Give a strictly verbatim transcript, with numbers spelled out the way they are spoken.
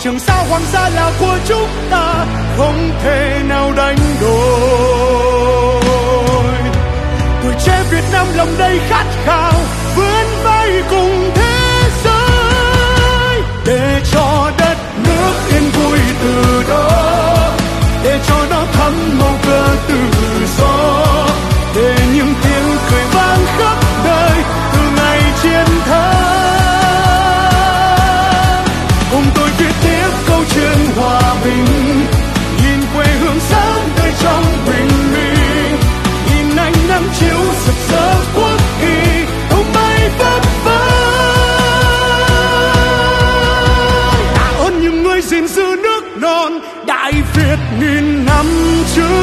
Trường Sa Hoàng Sa là của chúng ta, không thể nào đánh đổi. Tuổi trẻ Việt Nam lòng đầy khát khao, vươn vai cùng thế giới, để cho đất nước yên vui từ đó, để cho nó thắm màu cờ tự do, để những tiếng cười vang khắp nơi từ ngày chiến thắng. Cùng tôi viết tiếp câu chuyện hòa bình, nhìn quê hương sáng tươi trong bình minh, nhìn ánh nắng chiếu rực rỡ quốc kỳ tung bay phấp phới. Tạ ơn những người gìn giữ nước non Đại Việt nghìn năm trước.